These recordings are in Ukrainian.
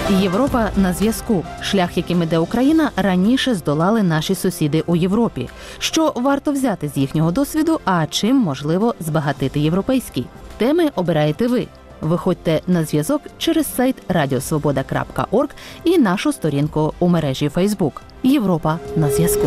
Європа на зв'язку. Шлях, яким іде Україна, раніше здолали наші сусіди у Європі. Що варто взяти з їхнього досвіду, а чим можливо збагатити європейський? Теми обираєте ви. Виходьте на зв'язок через сайт radiosvoboda.org і нашу сторінку у мережі Facebook. Європа на зв'язку.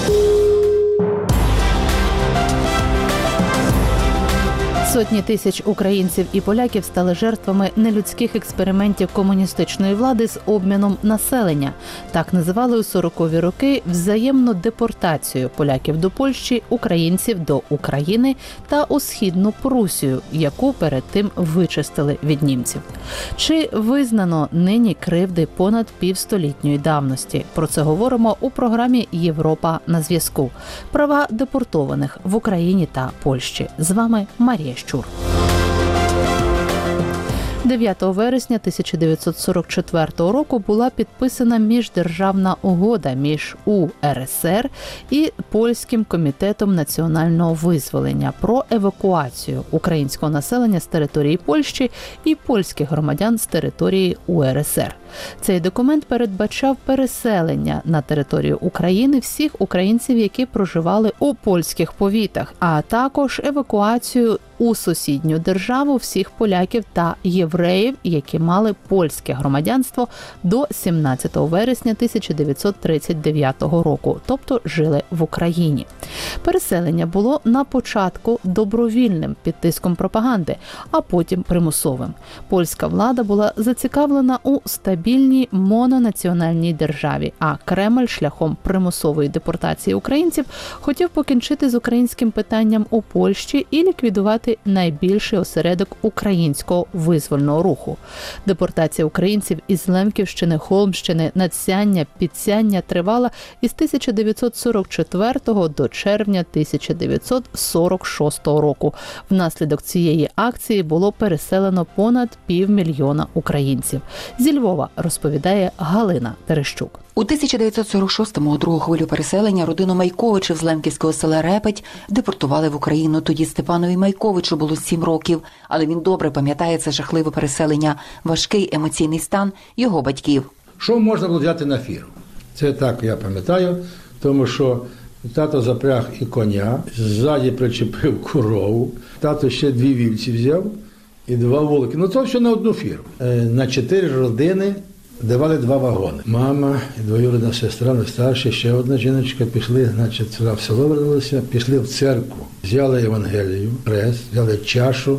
Сотні тисяч українців і поляків стали жертвами нелюдських експериментів комуністичної влади з обміном населення. Так називали у 40-ві роки взаємну депортацію поляків до Польщі, українців до України та у Східну Прусію, яку перед тим вичистили від німців. Чи визнано нині кривди понад півстолітньої давності? Про це говоримо у програмі «Європа на зв'язку». Права депортованих в Україні та Польщі. З вами Марія Щур. 9 вересня 1944 року була підписана міждержавна угода між УРСР і Польським комітетом національного визволення про евакуацію українського населення з території Польщі і польських громадян з території УРСР. Цей документ передбачав переселення на територію України всіх українців, які проживали у польських повітах, а також евакуацію у сусідню державу всіх поляків та євреїв, які мали польське громадянство до 17 вересня 1939 року, тобто жили в Україні. Переселення було на початку добровільним під тиском пропаганди, а потім примусовим. Польська влада була зацікавлена у стабільній мононаціональній державі, а Кремль шляхом примусової депортації українців хотів покінчити з українським питанням у Польщі і ліквідувати найбільший осередок українського визвольного руху. Депортація українців із Лемківщини, Холмщини, Надсяння, Підсяння тривала із 1944 до червня 1946 року. Внаслідок цієї акції було переселено понад 500 000 українців. Зі Львова розповідає Галина Терещук. У 1946-му у другу хвилю переселення родину Майковичів з лемківського села Репеть депортували в Україну. Тоді Степанові Майковичу було 7 років, але він добре пам'ятає це жахливе переселення, важкий емоційний стан його батьків. Що можна було взяти на фіру? Це так я пам'ятаю, тому що тато запряг і коня, ззаді причепив корову, тато ще 2 вівці взяв і 2 волки. Ну це все на одну фіру. На 4 родини давали 2 вагони. Мама і двоюрідна сестра, найстарша, ще одна жіночка пішли, значить, сюди в село вернулися, пішли в церкву. Взяли Євангелію, хрест, взяли чашу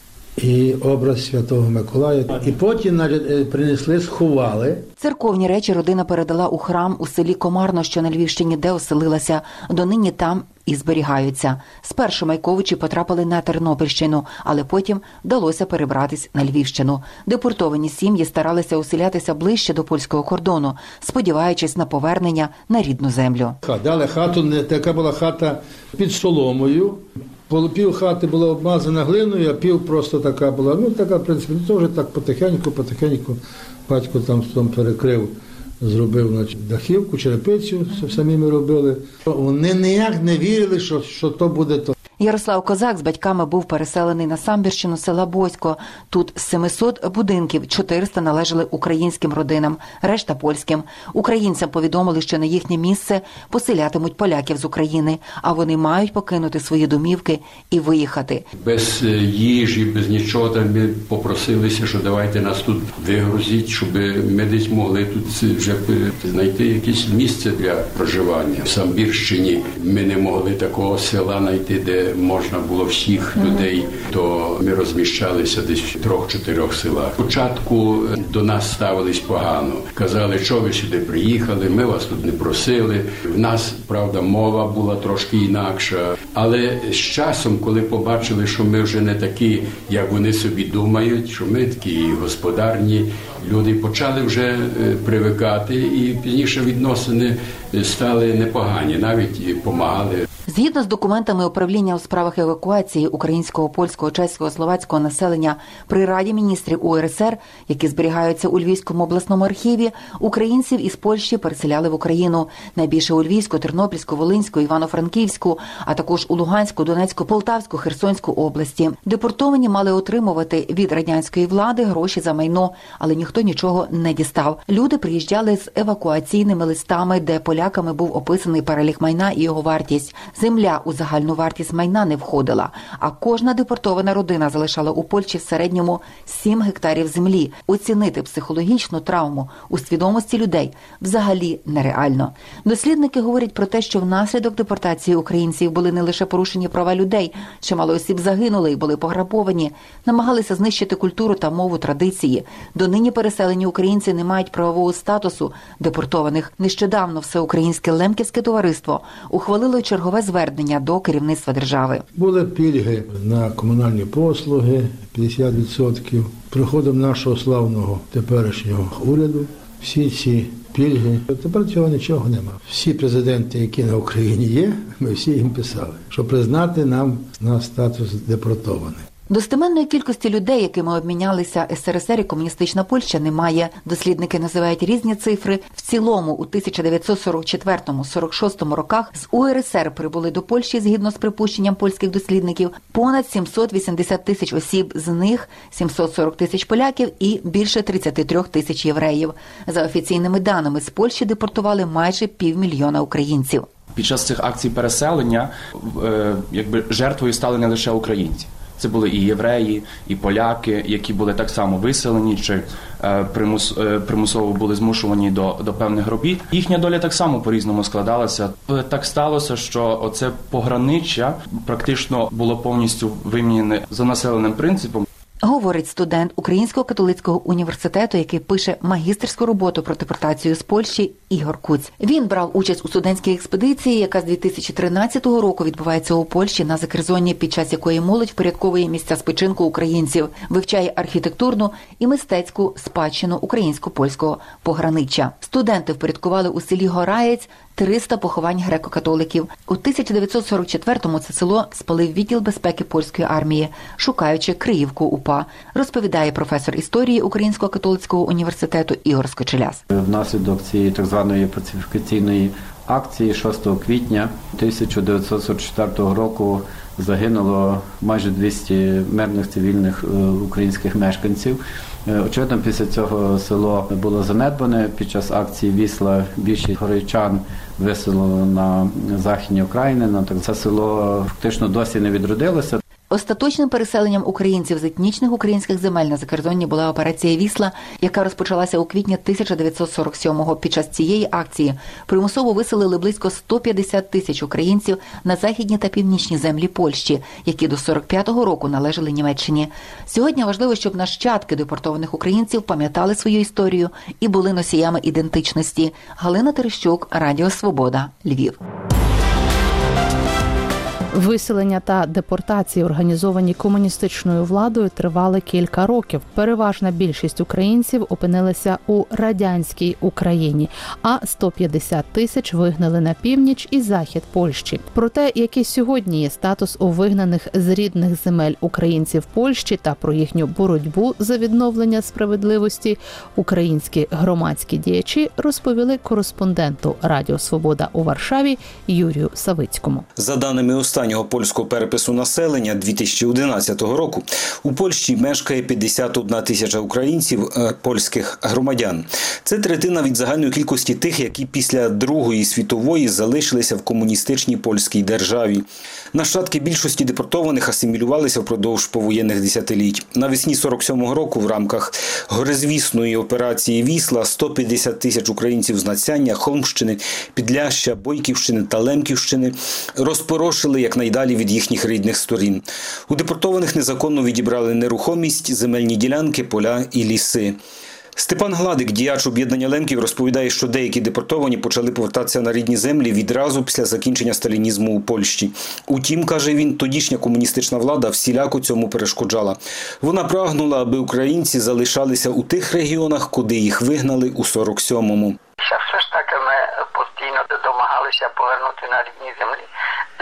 і образ Святого Миколая. І потім принесли, сховали. Церковні речі родина передала у храм у селі Комарно, що на Львівщині, де оселилася. Донині там і зберігаються. Спершу Майковичі потрапили на Тернопільщину, але потім вдалося перебратись на Львівщину. Депортовані сім'ї старалися оселятися ближче до польського кордону, сподіваючись на повернення на рідну землю. Дали хату, така була хата під соломою. Пів хати була обмазана глиною, а пів просто така була. Ну, така, в принципі, теж так потихеньку. Батько там перекрив, зробив, значить, дахівку, черепицю, самі ми робили. Вони ніяк не вірили, що то буде то. Ярослав Козак з батьками був переселений на Самбірщину села Босько. Тут з 700 будинків 400 належали українським родинам, решта польським. Українцям повідомили, що на їхнє місце поселятимуть поляків з України, а вони мають покинути свої домівки і виїхати. Без їжі, без нічого там ми попросилися, що давайте нас тут вигрузіть, щоб ми десь могли тут вже знайти якесь місце для проживання. В Самбірщині ми не могли такого села знайти, де можна було всіх людей, то ми розміщалися десь в 3-4 селах. Спочатку до нас ставились погано. Казали, що ви сюди приїхали, ми вас тут не просили. В нас, правда, мова була трошки інакша. Але з часом, коли побачили, що ми вже не такі, як вони собі думають, що ми такі господарні люди, почали вже привикати, і пізніше відносини стали непогані, навіть допомагали. Згідно з документами управління у справах евакуації українського, польського, чеського, словацького населення при Раді міністрів УРСР, які зберігаються у Львівському обласному архіві, українців із Польщі переселяли в Україну. Найбільше у Львівську, Тернопільську, Волинську, Івано-Франківську, а також у Луганську, Донецьку, Полтавську, Херсонську області. Депортовані мали отримувати від радянської влади гроші за майно, але ніхто нічого не дістав. Люди приїжджали з евакуаційними листами, де поляками був описаний перелік майна і його вартість. Земля у загальну вартість майна не входила, а кожна депортована родина залишала у Польщі в середньому 7 гектарів землі. Оцінити психологічну травму у свідомості людей взагалі нереально. Дослідники говорять про те, що внаслідок депортації українців були не лише порушені права людей, чимало осіб загинули і були пограбовані, намагалися знищити культуру та мову, традиції. Донині переселені українці не мають правового статусу депортованих. Нещодавно Всеукраїнське Лемківське товариство ухвалило чергове звернення до керівництва держави. Були пільги на комунальні послуги 50%. Приходом нашого славного теперішнього уряду всі ці пільги. Тепер цього нічого нема. Всі президенти, які на Україні є, ми всі їм писали, що признати нам на статус депортованих. Достеменної кількості людей, якими обмінялися СРСР і комуністична Польща, немає. Дослідники називають різні цифри. В цілому у 1944-46 роках з УРСР прибули до Польщі, згідно з припущенням польських дослідників, понад 780 тисяч осіб, з них 740 тисяч поляків і більше 33 тисяч євреїв. За офіційними даними, з Польщі депортували майже 500 000 українців. Під час цих акцій переселення жертвою стали не лише українці. Це були і євреї, і поляки, які були так само виселені, чи примусово були змушувані до певних робіт. Їхня доля так само по-різному складалася. Так сталося, що оце пограниччя практично було повністю виміняне за населеним принципом. Говорить студент Українського католицького університету, який пише магістерську роботу про депортацію з Польщі, Ігор Куць. Він брав участь у студентській експедиції, яка з 2013 року відбувається у Польщі на Закерзонні, під час якої молодь впорядковує місця спочинку українців, вивчає архітектурну і мистецьку спадщину українсько-польського пограниччя. Студенти впорядкували у селі Гораєць 300 поховань греко-католиків. У 1944-му це село спалив відділ безпеки польської армії, шукаючи Криївку УПА, розповідає професор історії Українського католицького університету Ігор Скочеляс. Внаслідок цієї так званої пацифікаційної акції 6 квітня 1944 року загинуло майже 200 мирних цивільних українських мешканців. Очевидно, після цього село було занедбане. Під час акції «Вісла» більшість горійчан виселено на Західній Україні. Це село фактично досі не відродилося. Остаточним переселенням українців з етнічних українських земель на Закерзонні була операція «Вісла», яка розпочалася у квітні 1947-го. Під час цієї акції примусово виселили близько 150 тисяч українців на західні та північні землі Польщі, які до 45-го року належали Німеччині. Сьогодні важливо, щоб нащадки депортованих українців пам'ятали свою історію і були носіями ідентичності. Галина Терещук, Радіо Свобода, Львів. Виселення та депортації, організовані комуністичною владою, тривали кілька років. Переважна більшість українців опинилися у радянській Україні, а 150 тисяч вигнали на північ і захід Польщі. Про те, який сьогодні є статус у вигнаних з рідних земель українців Польщі та про їхню боротьбу за відновлення справедливості, українські громадські діячі розповіли кореспонденту Радіо Свобода у Варшаві Юрію Савицькому. За даними останнього польського перепису населення 2011 року, у Польщі мешкає 51 тисяча українців, польських громадян. Це третина від загальної кількості тих, які після Другої світової залишилися в комуністичній польській державі. Нащадки більшості депортованих асимілювалися впродовж повоєнних десятиліть. Навесні 47-го року в рамках горизвісної операції «Вісла» 150 тисяч українців з Нацяння, Холмщини, Підляшшя, Бойківщини та Лемківщини розпорошили якнайдалі від їхніх рідних сторін. У депортованих незаконно відібрали нерухомість, земельні ділянки, поля і ліси. Степан Гладик, діяч об'єднання Лемків, розповідає, що деякі депортовані почали повертатися на рідні землі відразу після закінчення сталінізму у Польщі. Утім, каже він, тодішня комуністична влада всіляко цьому перешкоджала. Вона прагнула, аби українці залишалися у тих регіонах, куди їх вигнали у 47-му. Все ж таки ми постійно домагалися повернути на рідні землі.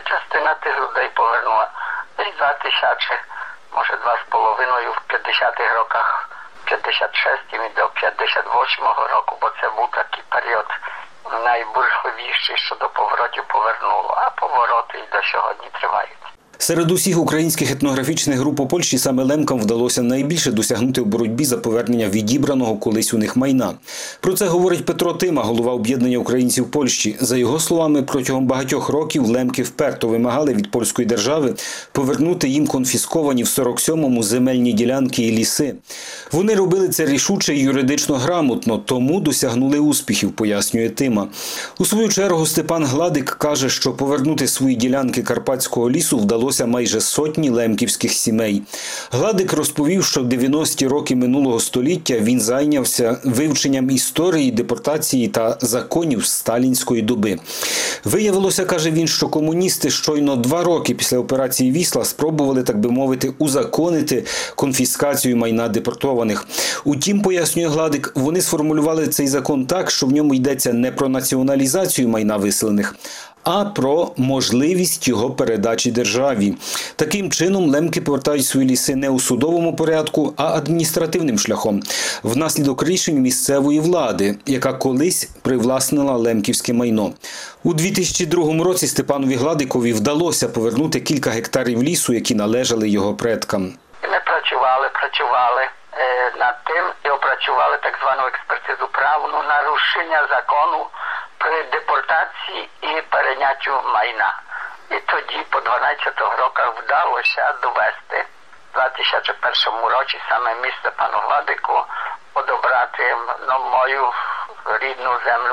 частина тих людей повернула. Десь 2000, може 2,5 в 50-х роках, 56-м і до 58-го року, бо це був такий період найбуржливіший, що до поворотів повернуло, а повороти і до сьогодні тривають. Серед усіх українських етнографічних груп у Польщі саме лемкам вдалося найбільше досягнути у боротьбі за повернення відібраного колись у них майна. Про це говорить Петро Тима, голова об'єднання українців Польщі. За його словами, протягом багатьох років лемки вперто вимагали від польської держави повернути їм конфісковані в 47-му земельні ділянки і ліси. Вони робили це рішуче і юридично грамотно, тому досягнули успіхів, пояснює Тима. У свою чергу Степан Гладик каже, що повернути свої ділянки Карпатського лісу вдалося майже сотні лемківських сімей. Гладик розповів, що в 90-ті роки минулого століття він зайнявся вивченням історії, депортації та законів сталінської доби. Виявилося, каже він, що комуністи щойно 2 роки після операції «Вісла» спробували, так би мовити, узаконити конфіскацію майна депортованих. Утім, пояснює Гладик, вони сформулювали цей закон так, що в ньому йдеться не про націоналізацію майна виселених, а про можливість його передачі державі. Таким чином, лемки повертають свої ліси не у судовому порядку, а адміністративним шляхом, внаслідок рішень місцевої влади, яка колись привласнила лемківське майно. У 2002 році Степанові Гладикові вдалося повернути кілька гектарів лісу, які належали його предкам. Ми працювали над тим і опрацювали так звану експертизу правну нарушення закону при депортації і перейняттю майна. І тоді по 12 роках вдалося довести в 2001 році саме місце пану Гладику одобрати мою рідну землю,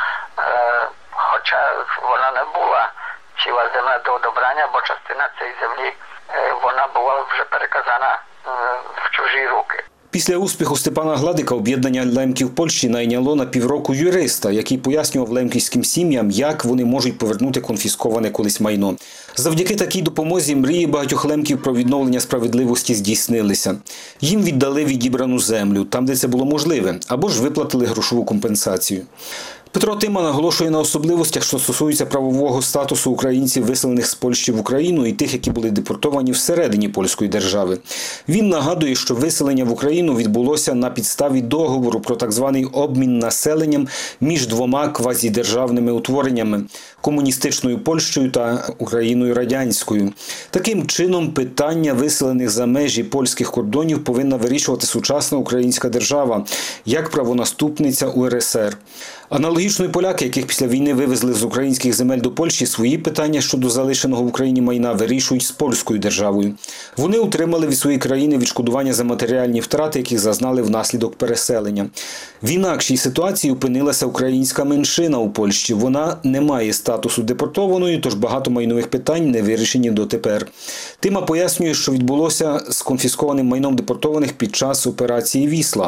хоча вона не була ціла земля до одобрання, бо частина цієї землі вона була вже переказана в чужі руки. Після успіху Степана Гладика об'єднання лемків Польщі найняло на півроку юриста, який пояснював лемківським сім'ям, як вони можуть повернути конфісковане колись майно. Завдяки такій допомозі мрії багатьох лемків про відновлення справедливості здійснилися. Їм віддали відібрану землю, там, де це було можливе, або ж виплатили грошову компенсацію. Петро Тима наголошує на особливостях, що стосуються правового статусу українців, виселених з Польщі в Україну, і тих, які були депортовані всередині польської держави. Він нагадує, що виселення в Україну відбулося на підставі договору про так званий обмін населенням між 2 квазідержавними утвореннями – комуністичною Польщею та Україною радянською. Таким чином, питання виселених за межі польських кордонів повинна вирішувати сучасна українська держава, як правонаступниця УРСР. Аналогічно і поляки, яких після війни вивезли з українських земель до Польщі, свої питання щодо залишеного в Україні майна вирішують з польською державою. Вони отримали від своєї країни відшкодування за матеріальні втрати, яких зазнали внаслідок переселення. В інакшій ситуації опинилася українська меншина у Польщі. Вона не має статусу депортованої, тож багато майнових питань не вирішені дотепер. Тима пояснює, що відбулося з конфіскованим майном депортованих під час операції «Вісла».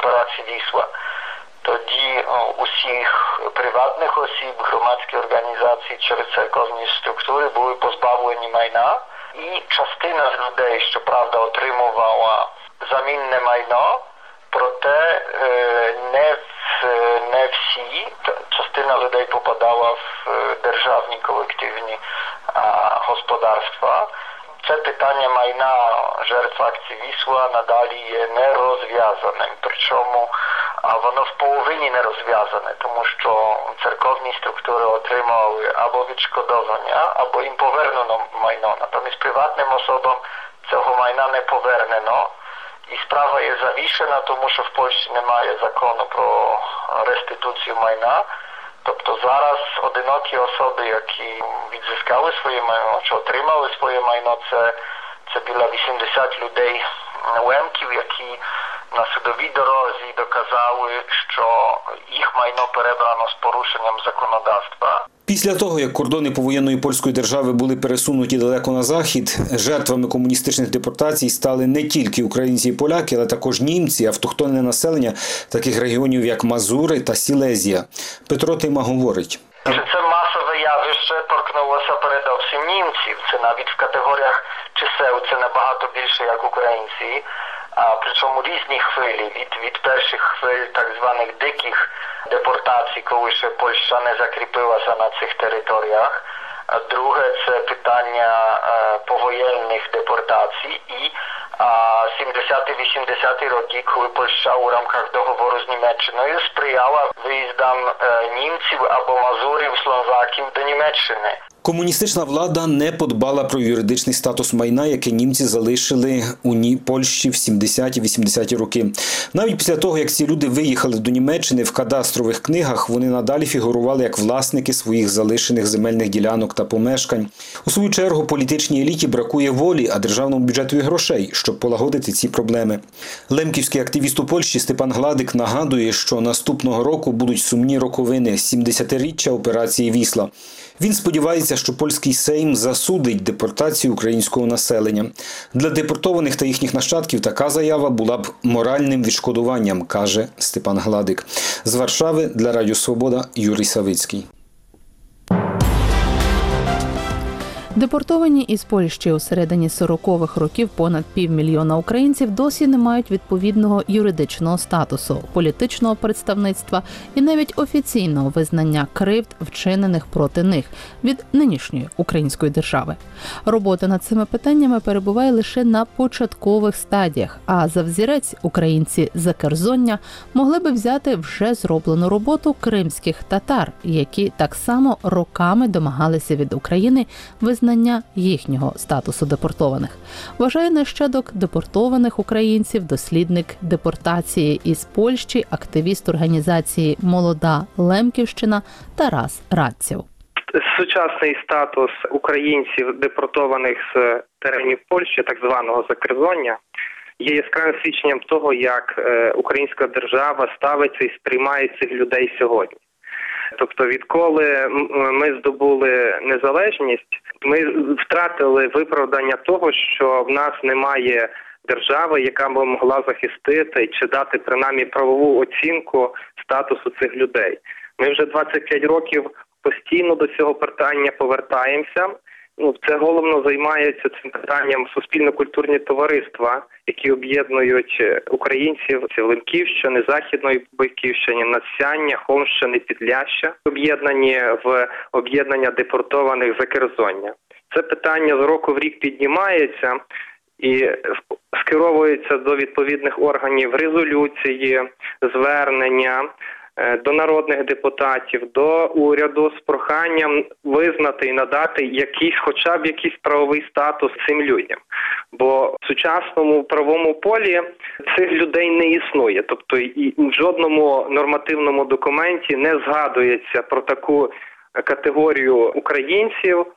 Усіх приватних осіб, громадські організації через церковні структури були позбавлені майна, і частина з людей, щоправда, отримувала замінне майно, проте не всі, частина людей попадала в державні колективні господарства. Це питання майна жертв акції «Вісла» надалі є нерозв'язаним, причому воно в половині не розв'язане, тому що церковні структури отримали або відшкодовання, або їм повернено майно. Натомість приватним особам цього майна не повернено. І справа є завішена, тому що в Польщі немає закону про реституцію майна. Тобто зараз одинокі особи, які відзискали своє майно, чи отримали своє майно, це біля 80 людей лемків, які на судовій дорозі доказали, що їх майно перебрано з порушенням законодавства. Після того, як кордони повоєнної польської держави були пересунуті далеко на захід, жертвами комуністичних депортацій стали не тільки українці і поляки, але також німці, автохтонне населення таких регіонів, як Мазури та Сілезія. Петро Тима говорить. Це масове явище торкнулося передовсім німців. Це навіть в категоріях чисел це набагато більше, як українці. Причому різні хвилі, від перших хвиль так званих диких депортацій, коли ще Польща не закріпилася на цих територіях, Друге – це питання повоєнних депортацій і 70-80-ті роки, коли Польща у рамках договору з Німеччиною сприяла виїздам німців або мазурів, словаків до Німеччини. Комуністична влада не подбала про юридичний статус майна, яке німці залишили у Польщі в 70-80-ті роки. Навіть після того, як ці люди виїхали до Німеччини, в кадастрових книгах вони надалі фігурували як власники своїх залишених земельних ділянок та помешкань. У свою чергу, політичній еліті бракує волі, а державному бюджету і грошей, щоб полагодити ці проблеми. Лемківський активіст у Польщі Степан Гладик нагадує, що наступного року будуть сумні роковини 70-річчя операції «Вісла». Він сподівається, що польський Сейм засудить депортацію українського населення. Для депортованих та їхніх нащадків така заява була б моральним відшкодуванням, каже Степан Гладик. З Варшави для Радіо Свобода Юрій Савицький. Депортовані із Польщі у середині 40-х років понад 500 000 українців досі не мають відповідного юридичного статусу, політичного представництва і навіть офіційного визнання кривд, вчинених проти них від нинішньої української держави. Робота над цими питаннями перебуває лише на початкових стадіях, а за взірець українці Закерзоння могли би взяти вже зроблену роботу кримських татар, які так само роками домагалися від України визнання їхнього статусу депортованих. Вважає нащадок депортованих українців, дослідник депортації із Польщі, активіст організації «Молода Лемківщина» Тарас Радців. Сучасний статус українців, депортованих з теренів Польщі, так званого Закерзоння, є яскравим свідченням того, як українська держава ставиться і сприймає цих людей сьогодні. Тобто, відколи ми здобули незалежність, ми втратили виправдання того, що в нас немає держави, яка б могла захистити чи дати принаймні правову оцінку статусу цих людей. Ми вже 25 років постійно до цього питання повертаємося. Це головно займаються цим питанням суспільно-культурні товариства, які об'єднують українців з Лемківщини, Західної Бойківщини, Надсяння, Холмщини, Підляща, об'єднані в об'єднання депортованих Закерзоння. Це питання з року в рік піднімається і скеровується до відповідних органів резолюції, звернення, до народних депутатів, до уряду з проханням визнати і надати хоча б якийсь правовий статус цим людям. Бо в сучасному правовому полі цих людей не існує. Тобто і в жодному нормативному документі не згадується про таку категорію українців,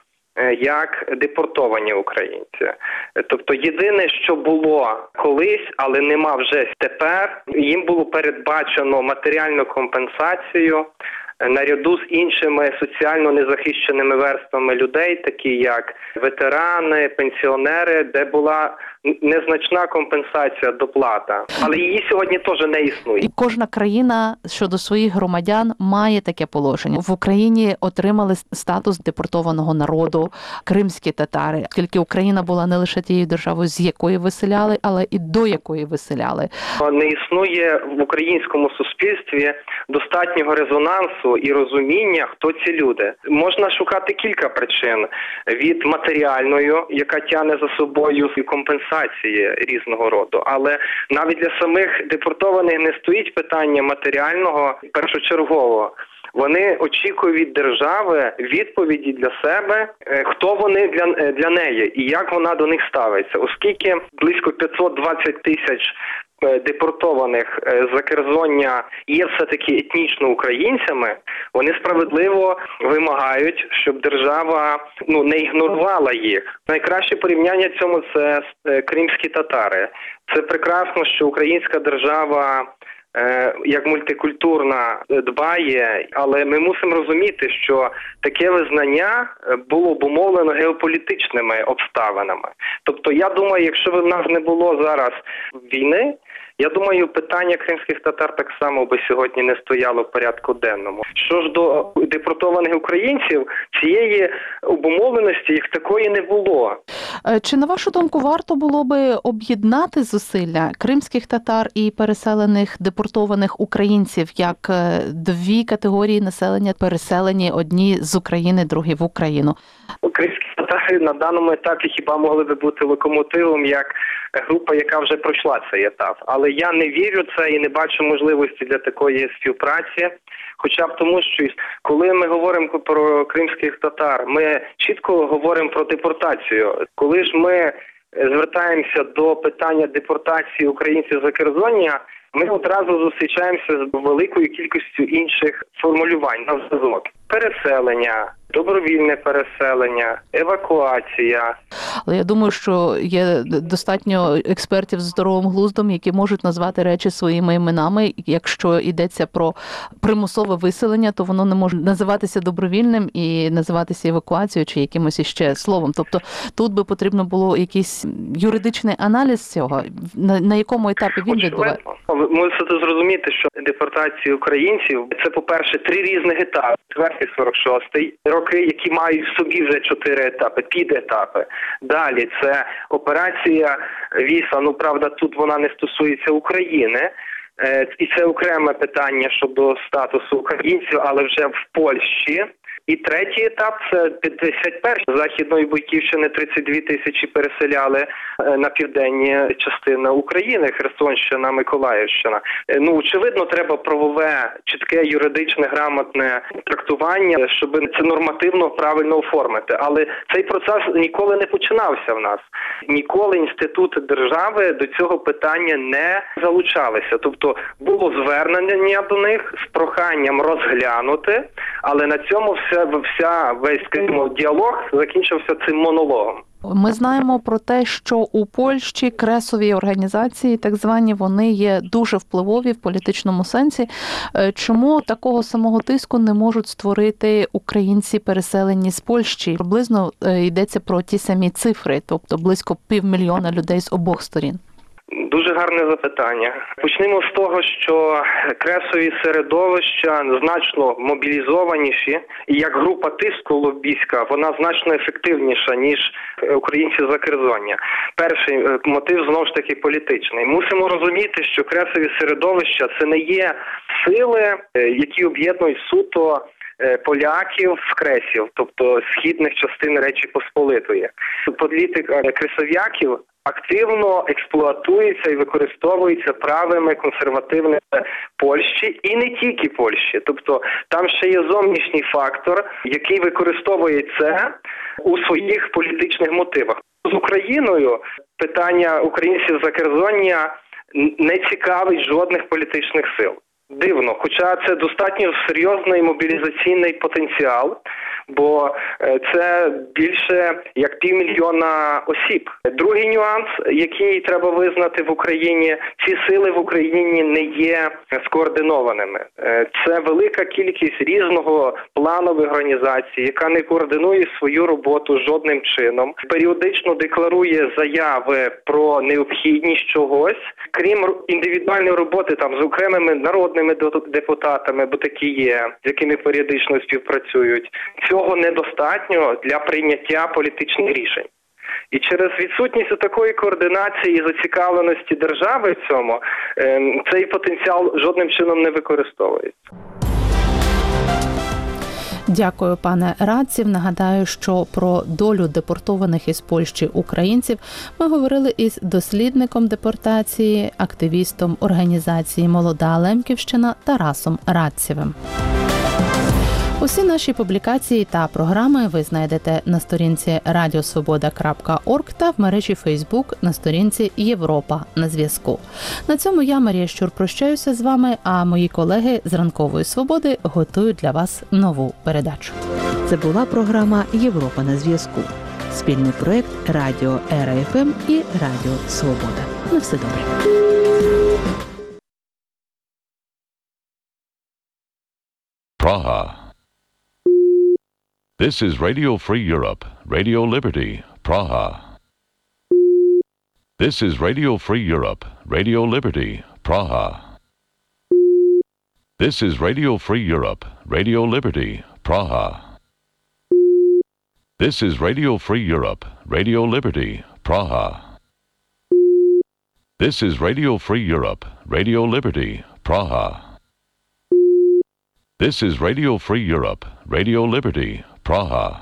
як депортовані українці. Тобто єдине, що було колись, але нема вже тепер, їм було передбачено матеріальну компенсацію наряду з іншими соціально незахищеними верствами людей, такі як ветерани, пенсіонери, де була незначна компенсація, доплата. Але її сьогодні теж не існує. І кожна країна щодо своїх громадян має таке положення. В Україні отримали статус депортованого народу кримські татари, оскільки Україна була не лише тією державою, з якої виселяли, але і до якої виселяли. Не існує в українському суспільстві достатнього резонансу і розуміння, хто ці люди. Можна шукати кілька причин. Від матеріальної, яка тягне за собою компенсації різного роду. Але навіть для самих депортованих не стоїть питання матеріального першочергово. Вони очікують від держави відповіді для себе, хто вони для неї і як вона до них ставиться. Оскільки близько 520 тисяч депортованих з Закерзоння є все-таки етнічно українцями, вони справедливо вимагають, щоб держава не ігнорувала їх. Найкраще порівняння цьому – це кримські татари. Це прекрасно, що українська держава як мультикультурна дбає, але ми мусимо розуміти, що таке визнання було обумовлено геополітичними обставинами. Тобто, я думаю, якщо б в нас не було зараз війни, я думаю, питання кримських татар так само би сьогодні не стояло в порядку денному. Що ж до депортованих українців, цієї обумовленості як такої не було. Чи, на вашу думку, варто було би об'єднати зусилля кримських татар і переселених депортованих українців як дві категорії населення, переселені одні з України, другі в Україну? Кримські татари на даному етапі хіба могли би бути локомотивом як група, яка вже пройшла цей етап. Але я не вірю в це і не бачу можливості для такої співпраці. Хоча б тому, що коли ми говоримо про кримських татар, ми чітко говоримо про депортацію. Коли ж ми звертаємося до питання депортації українців за Керзоння, ми одразу зустрічаємося з великою кількістю інших формулювань на зв'язок. Переселення, добровільне переселення, евакуація. Але я думаю, що є достатньо експертів з здоровим глуздом, які можуть назвати речі своїми іменами. Якщо йдеться про примусове виселення, то воно не може називатися добровільним і називатися евакуацією чи якимось іще словом. Тобто тут би потрібно було якийсь юридичний аналіз цього, на якому етапі він відбувається. Ви мусите зрозуміти, що депортація українців – це, по-перше, 3 різних етапи. 4-46 роки, які мають в собі вже 4 етапи, підетапи. Далі це операція Віса, правда, тут вона не стосується України, і це окреме питання щодо статусу українців, але вже в Польщі. І третій етап – це 51-й. Західної Бойківщини 32 тисячі переселяли на південні частини України, Херсонщина, Миколаївщина. Очевидно, треба правове, чітке, юридичне, грамотне трактування, щоб це нормативно правильно оформити. Але цей процес ніколи не починався в нас. Ніколи інститути держави до цього питання не залучалися. Тобто було звернення до них з проханням розглянути, але на цьому весь діалог закінчився цим монологом. Ми знаємо про те, що у Польщі кресові організації, так звані, вони є дуже впливові в політичному сенсі. Чому такого самого тиску не можуть створити українці, переселені з Польщі? Приблизно йдеться про ті самі цифри, тобто близько 500 000 людей з обох сторін. Дуже гарне запитання. Почнемо з того, що кресові середовища значно мобілізованіші, і як група тиску лобістська, вона значно ефективніша, ніж українці за Керзоння. Перший мотив, знову ж таки, політичний. Мусимо розуміти, що кресові середовища – це не є сили, які об'єднують суто поляків в кресів, тобто східних частин Речі Посполитої. Політика кресов'яків активно експлуатується і використовується правими консервативними Польщі і не тільки Польщі. Тобто там ще є зовнішній фактор, який використовує це у своїх політичних мотивах. З Україною питання українців за Керзоння не цікавить жодних політичних сил. Дивно, хоча це достатньо серйозний мобілізаційний потенціал, бо це більше як 500 000 осіб. Другий нюанс, який треба визнати в Україні, ці сили в Україні не є скоординованими. Це велика кількість різного планових організацій, яка не координує свою роботу жодним чином, періодично декларує заяви про необхідність чогось, крім індивідуальної роботи там з окремими народними депутатами, бо такі є, з якими періодично співпрацюють. Цього недостатньо для прийняття політичних рішень. І через відсутність такої координації і зацікавленості держави в цьому, цей потенціал жодним чином не використовується. Дякую, пане Радців. Нагадаю, що про долю депортованих із Польщі українців ми говорили із дослідником депортації, активістом організації «Молода Лемківщина» Тарасом Радцєвим. Усі наші публікації та програми ви знайдете на сторінці radiosvoboda.org та в мережі Facebook на сторінці Європа на зв'язку. На цьому я, Марія Щур, прощаюся з вами, а мої колеги з Ранкової Свободи готують для вас нову передачу. Це була програма «Європа на зв'язку». Спільний проєкт Радіо РФМ і Радіо Свобода. На все добре. Praha. This is Radio Free Europe, Radio Liberty, Praha. This is Radio Free Europe, Radio Liberty, Praha. This is Radio Free Europe, Radio Liberty, Praha. This is Radio Free Europe, Radio Liberty, Praha. This is Radio Free Europe, Radio Liberty, Praha. This is Radio Free Europe, Radio Liberty, Praha.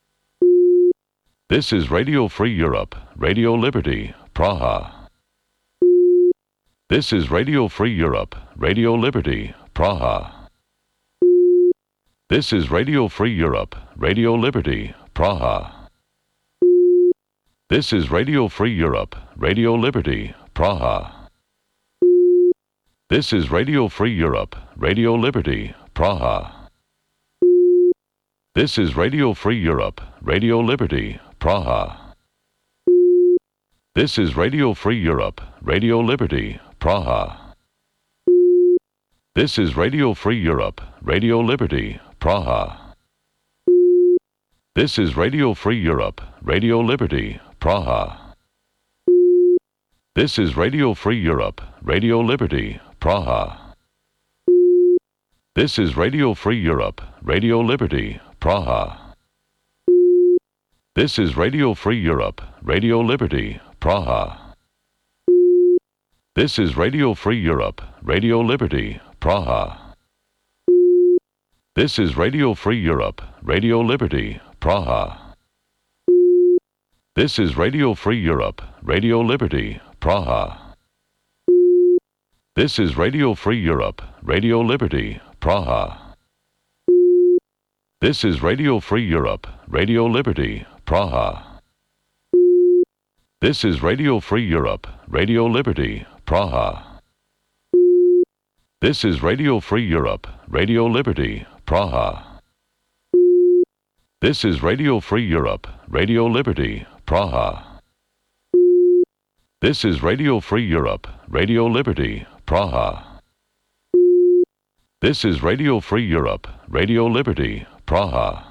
This is Radio Free Europe, Radio Liberty, Praha. This is Radio Free Europe, Radio Liberty, Praha. This is Radio Free Europe, Radio Liberty, Praha. This is Radio Free Europe, Radio Liberty, Praha. This is Radio Free Europe, Radio Liberty, Praha. This is Radio Free Europe, Radio Liberty, Praha. This is Radio Free Europe, Radio Liberty, Praha. This is Radio Free Europe, Radio Liberty, Praha. This is Radio Free Europe, Radio Liberty, Praha. This is Radio Free Europe, Radio Liberty, Praha. This is Radio Free Europe, Radio Liberty, Praha. This is Radio Free Europe, Radio Liberty, Praha. This is Radio Free Europe, Radio Liberty, Praha. This is Radio Free Europe, Radio Liberty, Praha. This is Radio Free Europe, Radio Liberty, Praha. This is Radio Free Europe, Radio Liberty, Praha. This is Radio Free Europe, Radio Liberty, Praha. This is Radio Free Europe, Radio Liberty, Praha. This is Radio Free Europe, Radio Liberty, Praha. This is Radio Free Europe, Radio Liberty, Praha. This is Radio Free Europe, Radio Liberty, Praha. This is Radio Free Europe, Radio Liberty, Praha.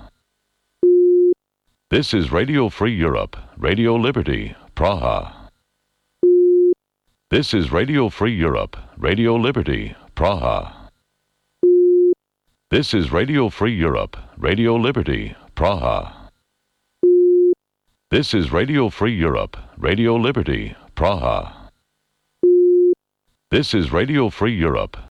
This is Radio Free Europe, Radio Liberty, Praha. This is Radio Free Europe, Radio Liberty, Praha. This is Radio Free Europe, Radio Liberty, Praha. This is Radio Free Europe, Radio Liberty, Praha. This is Radio Free Europe,